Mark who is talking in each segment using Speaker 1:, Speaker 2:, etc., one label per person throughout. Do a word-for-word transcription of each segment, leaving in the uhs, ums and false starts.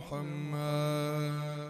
Speaker 1: محمد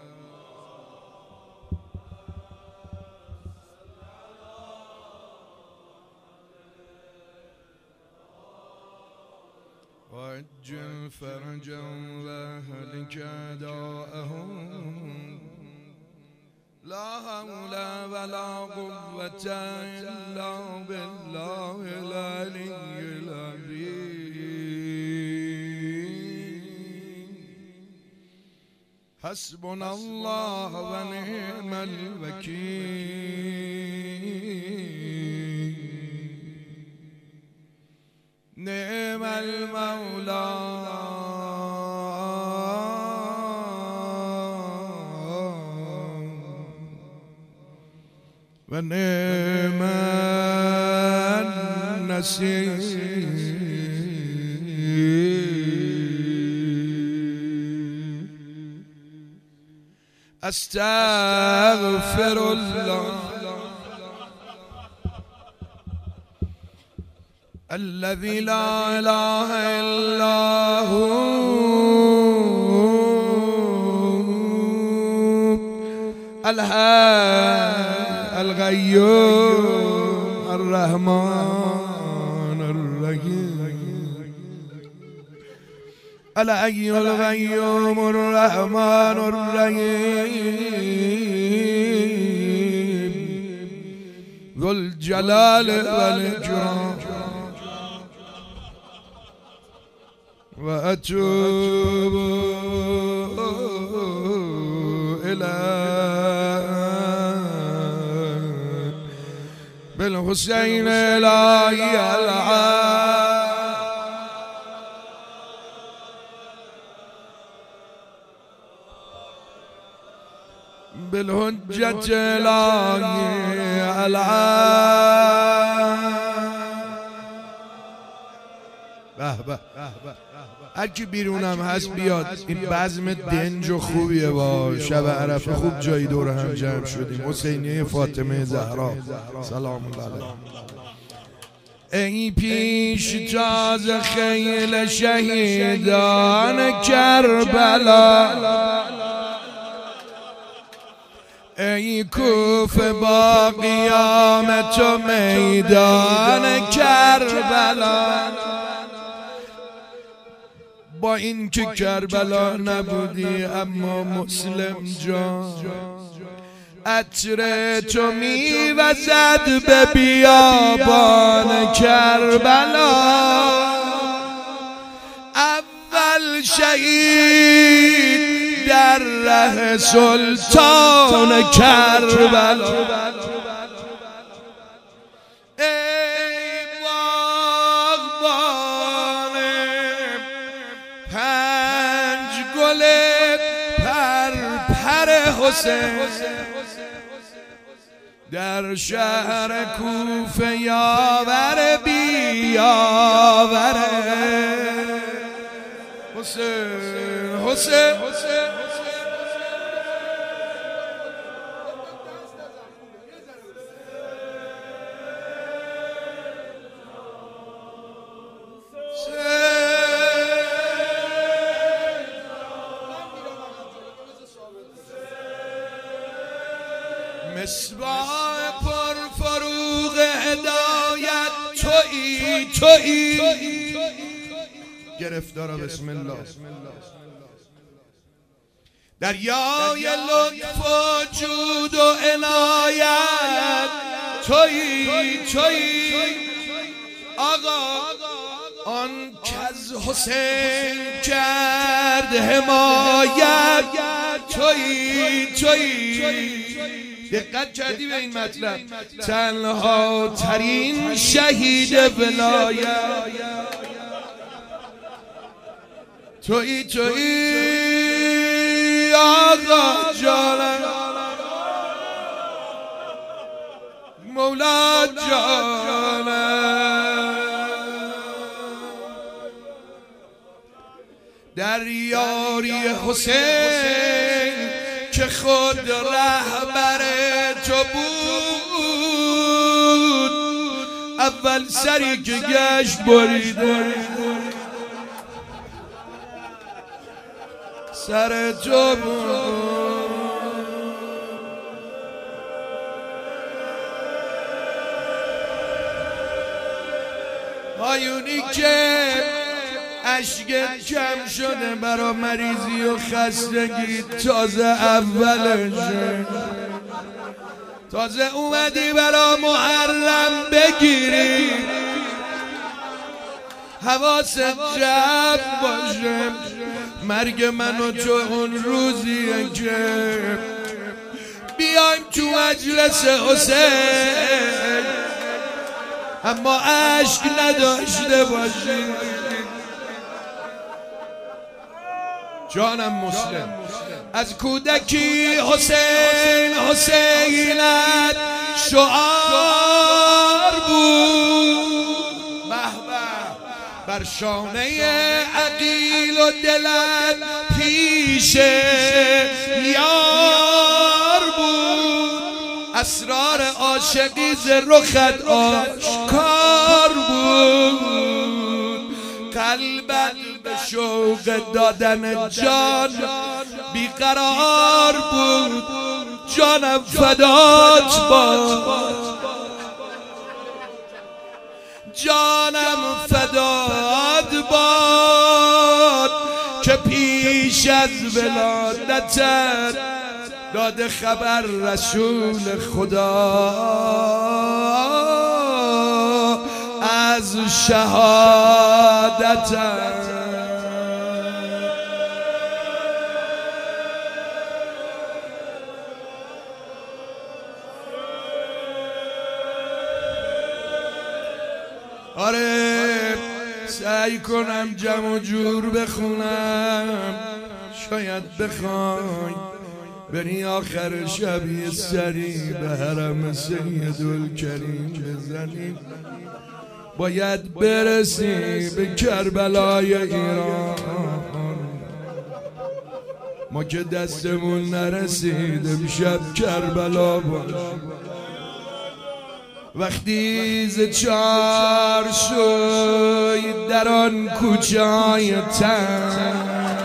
Speaker 1: وعجل فرجا واهلك داءهم لا حول ولا قوة إلا بالله العلي العظيم حسبنا الله ونعم الوكيل نعم المولى ونعم النصير استغفر الله الذي لا إله إلا هو الحي القيوم الرحمن الرحيم الحي القيوم الرحمن الرحيم ذو الجلال والإكرام وأتوب إليك بالحسين إلهي العام بالحجة إلهي العام به به هر کی بیرونم هست بیاد. این بزم دنج و خوبیه با شب عرفه خوب جایی دور هم جمع شدیم. حسینیه فاطمه زهرا سلام الله علیها. ای پیش تاز خیل شهیدان کربلا ای کوفه با قیامت و میدان کربلا با این که کربلا نبودی اما مسلم جان عطر تو میوزد به بیابان کربلا اول شهید در ره سلطان کربلا در شهر کوفه یاور بیاوره حسین حسین مصباح پر فروغ هدایت تویی تویی گرفتارا بسم الله دریای لطف و جود و عنایت تویی تویی آقا آن کز حسین کرد حمایت تویی تویی. دقت کردی به این مطلب؟ تنها ترین شهید ولایت تویی تویی آقا جانم مولا جانم در یاری حسین که خود رهبر تو بود اول سری که گشت بریده سر تو بود آیونی که اشکت کم شده برا مریضی و خستگی تازه اولشه تازه اومدی برا محرم بگیری حواست جمع باشه مرگ من و تو اون روزیه که بیایم تو مجلس حسین اما عشق نداشته باشی جانم مسلم از کودکی حسین حسینت شعار بود بر شانه عقیل و دلت پیش یار بود اسرار عاشقی ز رخت آشکار بود قلبت به شوق دادن جان بیقرار بود جانم فدات باد جانم فدات باد که پیش از ولادتت داده خبر رسول خدا از شهادتت آره سعی کنم جمع و جور بخونم شاید بخوای بری آخر شب یه سری به حرم سیدالکریم بزنیم باید برسی به کربلای ایران ما که دستمون نرسید امشب کربلا باش وقتی ز چار شوی در آن کوچه های تنگ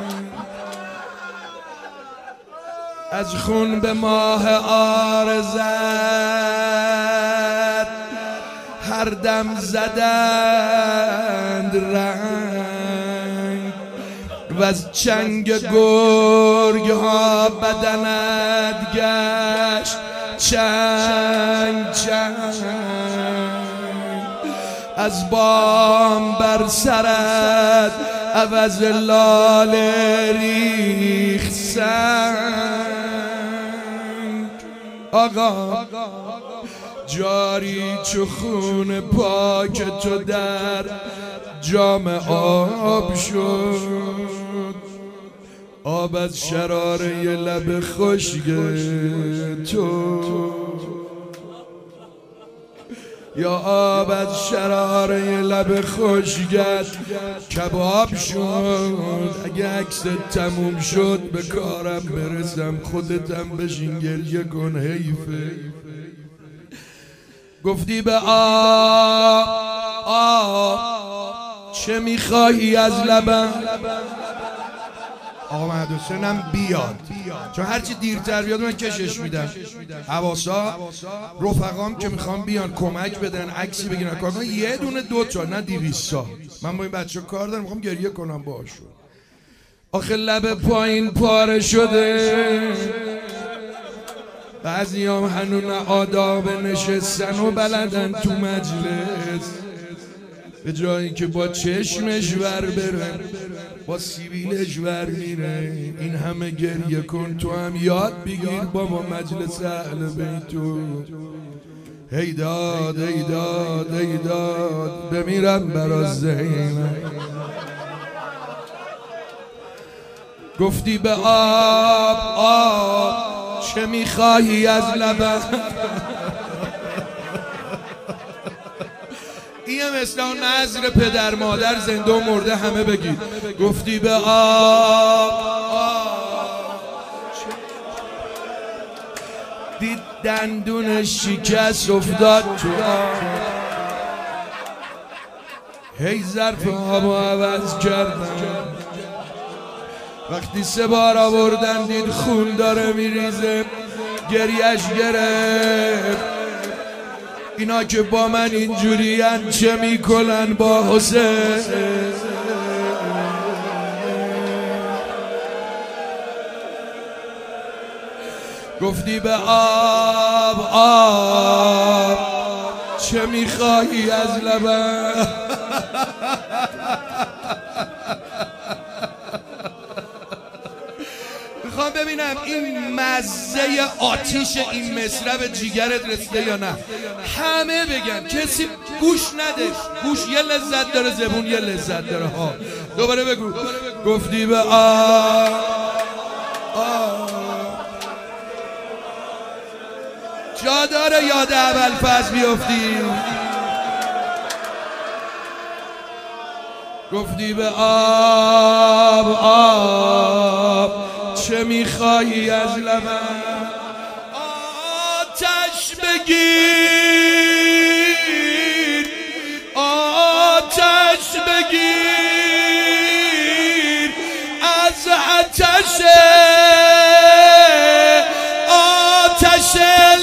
Speaker 1: از خون به ماه آرزت هر دم زدند رنگ و از چنگ گرگ ها بدنت گشت چنگ چنگ از بام بر سرت عوض لاله ریخت سنگ آقا جاری چو خون پاک تو در جام آب شد آب از شراره لب خشک تو یا آب از شراره لب خشکت کباب شد اگه عکس تموم شد به کارم برسم خودتم بشین گریه کن حیفه گفتی به آب آب چه میخواهی از لبم آقا مهدی حسینم بیاد چون هرچی دیرتر بیاد من کشش میدم حواسا رفقام که میخوام بیان کمک بدن عکسی بگیرن کار کنن یه دونه دوتا نه دیویستا من با این بچه کار دارم میخوام گریه کنم باشون آخه لب پایین پاره شده بعضی هم هنون آداب نشستن و بلدن تو مجلس به جایی که با چشمش ور بره با سیبیلش ور میره این همه گریه کن تو هم یاد بگیر بابا مجلس اهل بیتو هی داد هی داد هی داد بمیرم برا زینب گفتی به آب آب چه میخواهی از لبم این مثل اون نظر پدر مادر زنده و مرده همه بگید گفتی به آب آب دید دندون شکست افتاد تو آب هی ظرف آب عوض کردم وقتی سه بار آوردن دید خون داره میریزه گریش گرفت. اینا که با من اینجورین چه میکنن با حسین؟ گفتی به آب آب چه میخواهی از لبم؟ میخوام ببینم این مزه آتیش این مصرع جیگرت رسیده یا نه. همه بگن، کسی گوش نده. گوش یه لذت داره، زبون یه لذت داره. ها دوباره بگو. گفتی به آب آب جا داره یاد ابوالفضل بیفتی. گفتی به آب آب چه میخوایی از لبم؟ آتش بگیر آتش بگیر از آتش آتش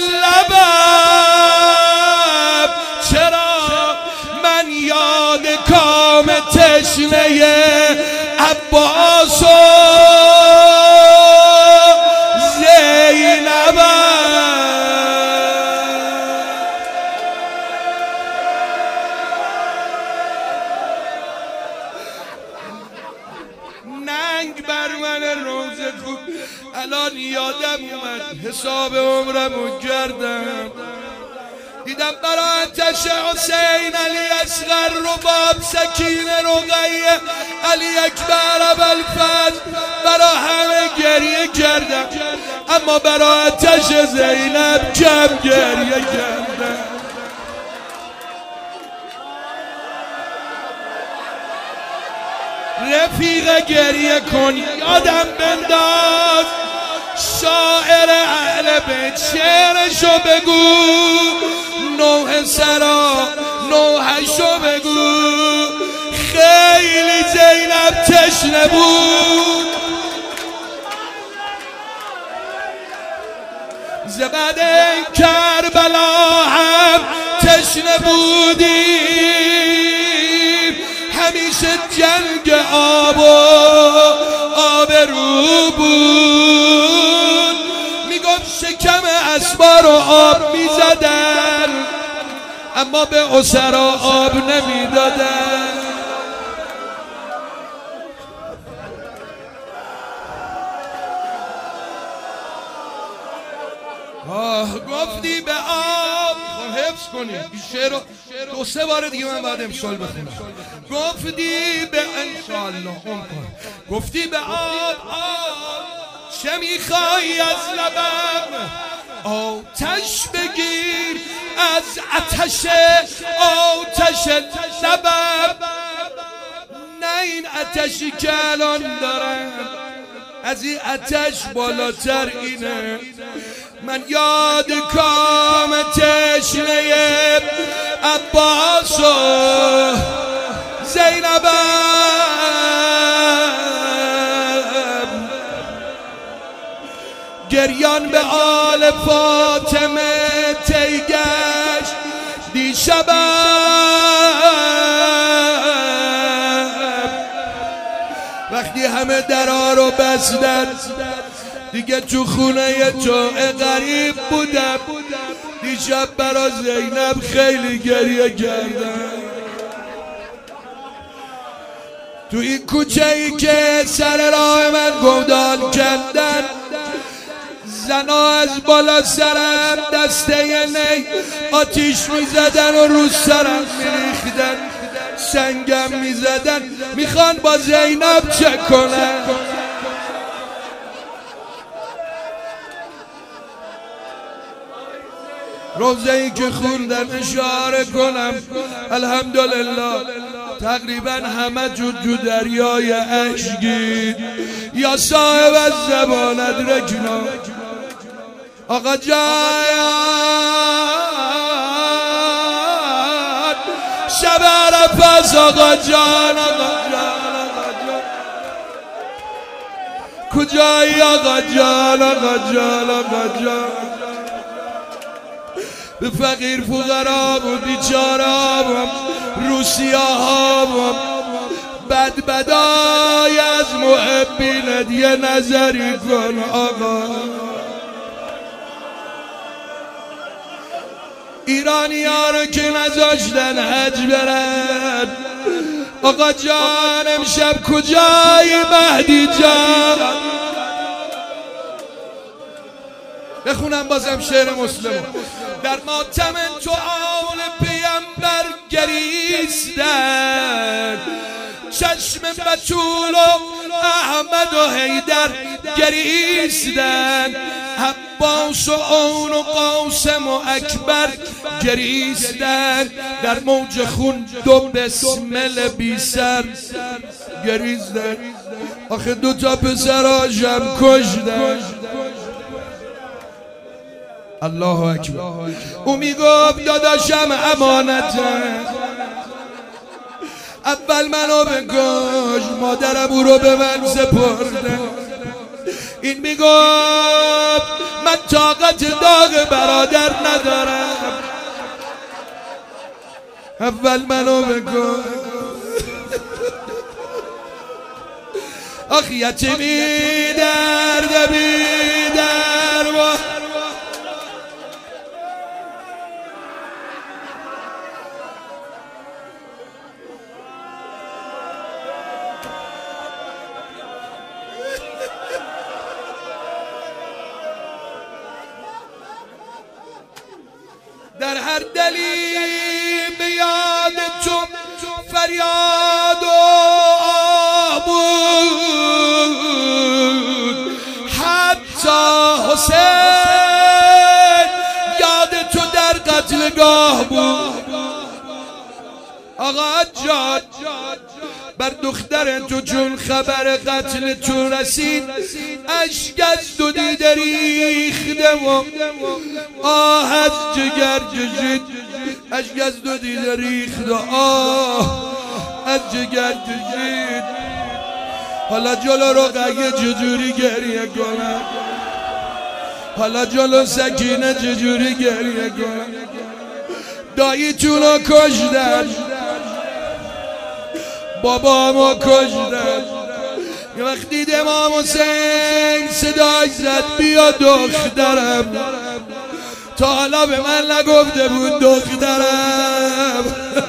Speaker 1: لبم. چرا من یاد کام تشنه عباس و ننگ بر من روز خوب. الان یادم اومد حساب عمرمو کردم، دیدم برا آتش حسین علی اصغر رباب سکین رقیه علی اکبر ابوالفضل برا همه گریه کردم، اما برا آتش زینب کم گریه کردم. رفیق گریه کن یادم بنداز شاعر اهل بیت شعرشو بگو، نوح سرا نوحشو بگو. خیلی زینب تشنه بود، زبد کربلا هم تشنه بودیم. همیشه جنگ آب و آب رو بود، میگفت شکم اسبا رو آب میزدن اما به اسرا آب نمیدادن. آه گفتی به آب، حفظ کنی این شعر رو دو سه بار دیگه من بعد امسال بخونم. گفتی به انشالله اون کن. گفتی به آب آب چه میخوایی از لبم؟ آتش بگیر از آتش آتش لبم. نه این آتشی که الان دارم، از این آتش بالاتر اینه. من یاد کام تشنه عباس و زینبم، گریان به آل فاطمه تیگشت دیشبم. وقتی همه درها رو بستن دیگه تو خونه تو غریب بودم، دیشب برا زینب خیلی گریه کردم. تو این کوچه ای که سر راه من گودال کندن، زنا از بالا سرم دسته نی آتیش میزدن و رو سرم میریختن، سنگم میزدن، میخوان با زینب چه کنن؟ روزه ای که خوندم اشاره کنم الحمدلله تقریبا همه جو جو دریای عشقی یا صاحب از زبانت رکنا. آقا جان شب عرفه است، آقا جان آقا جان آقا جان کجایی آقا جان آقا جان آقا جان به فقیر فقرا و بیچارا و روسیا ها و بد بدای از محبینت یه نظری کن آقا ایرانی ها رو که نذاشتن حج برن آقا جان امشب کجایی مهدی جان بخونم بازم شعر مسلمو در ماتم تو آل پیمبر گریستن چشم بطول و احمد و حیدر گریستن عباس و اون و قاسم و اکبر گریستن در موج خون دو بسمل بی سر گریستن آخه دو تا پسراشم کشتن الله اکبر او میگفت داداشم امانته اول منو بکش مادرم او رو به من سپرده این میگفت من طاقت داغ برادر ندارم اول منو بکش آخ یتیمی درد بی دروا در هر دلی به یاد تو فریاد و آه بود حتی حسین یاد تو در قتلگاه بود آقا جان بر دختر تو چون خبر قتل تو رسید اشک از دو دیده ریخته و آه از جگر کشید اشک از دو دیده ریخت و آه از جگر کشید حالا جلو رقیه چجوری گریه کنم حالا جلو سکینه چجوری گریه کنم داییتونو کشتن بابامو کشتن یه وقت دید امام حسین صدای زد بیا دخترم تا حالا به من نگفته بود دخترم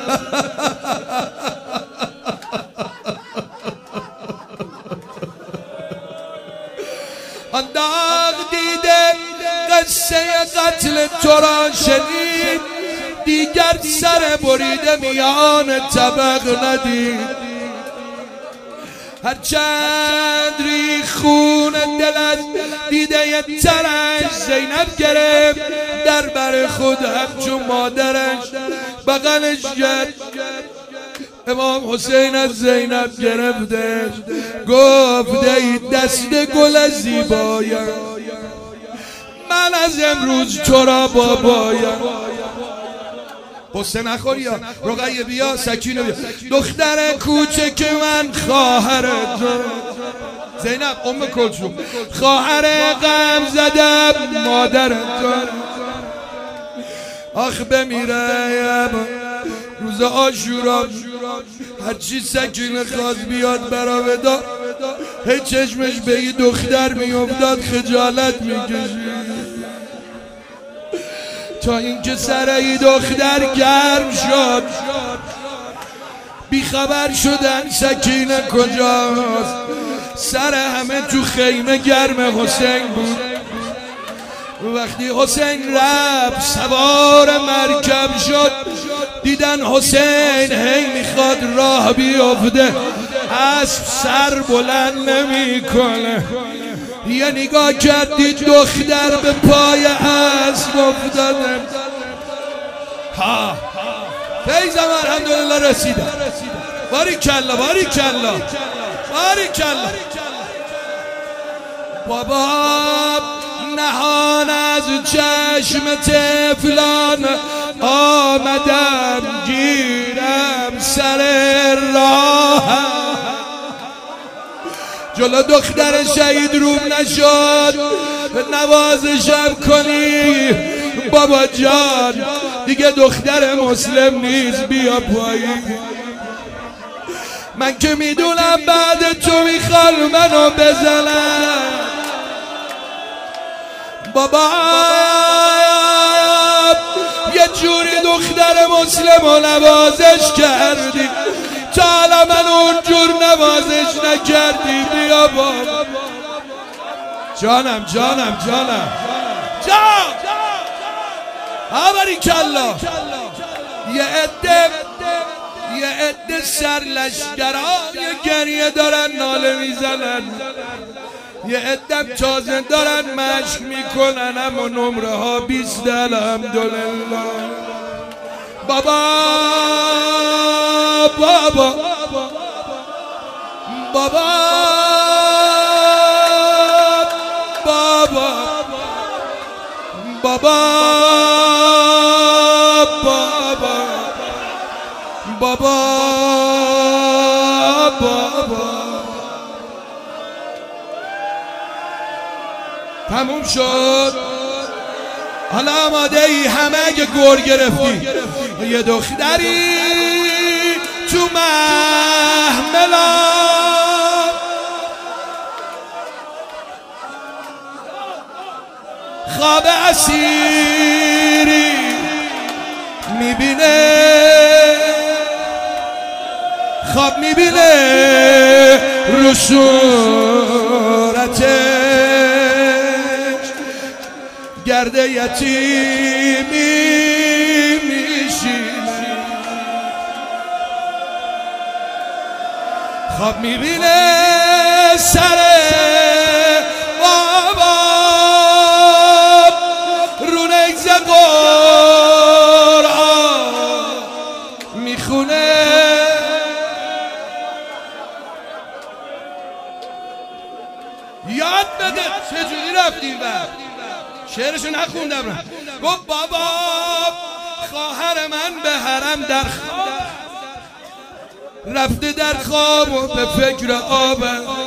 Speaker 1: آن داغ دیده قصه قتل تو را شنید دیگر سر بریده میان طبق ندید هرچند ری خون دلت دیده ی ترش زینب گرفت در بر خود همچون مادرش بغلش کرد امام حسین از زینب گرفته گفت ای دست گل زیبایم من از امروز تو را بابایم قصه نخور یا رقیه بیا سکینه بیا دختر کوچک من خواهر تو زینب ام کلثوم خواهر غم زدم مادر تو آخ بمیرم روز عاشورا هرچی سکینه خواست بیاد برا ودا هی چشمش به این دختر میافتاد خجالت میکشید تا اینکه سر ای دختر گرم شد بیخبر شدن سکینه کجاست سر همه تو خیمه گرم حسین بود وقتی حسین رفت سوار مرکب شد دیدن حسین هی میخواد راه بیفته اسب سر بلند نمیکنه یه نگاه کردید دختر به پای اسب افتاده ها فیضم الحمدلله رسیدم باری کلا باری کلا باری کلا بابا نهان از چشم طفلان آمدم گیرم سر راه جلو دختر شهید روم نشد نوازشم کنی بابا جان، دیگه دختر مسلم نیست، بیا پایین. من که میدونم بعد تو میخوان منو بزنن بابا، یه جوری دختر مسلم رو نوازش کردی تا حالا من اونجور نوازش نکردی. بیا بابا جانم جانم جانم جان آبری کلا. یه عده یه عده سرلشگرای گریه دارن ناله میزنن، یه عده تازه دارن مشق میکنن، اما نمره ها بیست الحمدلله. بابا بابا بابا بابا بابا بابا بابا تموم شد. حالا آماده ای؟ همه اگه گور گرفتی یه دختری تو محملا خواب اسیری میبینه، خواب میبینه رو صورتش گرد یتیمی میشینه، خواب میبینه سر بابا رو نگز قرآن میخونه. یاد بده چجوری رفتیم و شعرشو نخوندم. گفت بابا خواهر من به حرم در خواب رفته، در خواب و به فکر آب.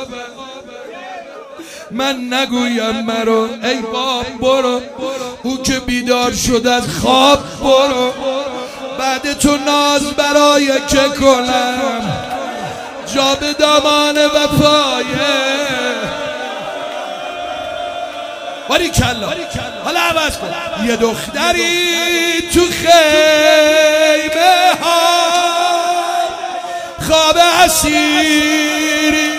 Speaker 1: من نگویم مرو ای باب برو، او که بیدار شد از خواب برو. بعد تو ناز برای که کنم جا به دامان وفایه. باری کلا حالا عوض کن. یه دختری تو خیمه ها خواب اسیری،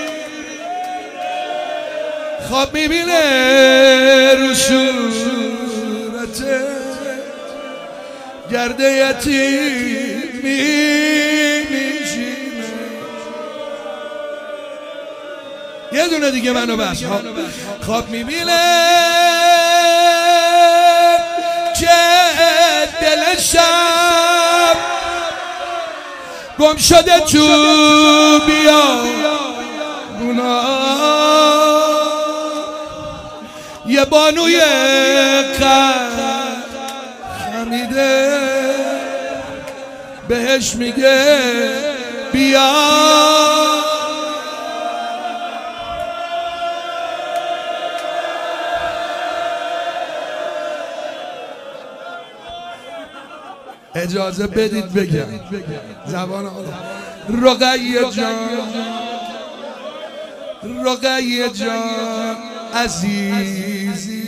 Speaker 1: خواب میبینه رو صورته گرد یتیمی میشینه. یه دونه دیگه منو بس. خواب میبینه که دلشم گم شده تو بیابونا، یه بانوی قد خمیده بهش میگه بیا. اجازه بدید بگم زبان آلا. رقیه جان رقیه جان عزیزی،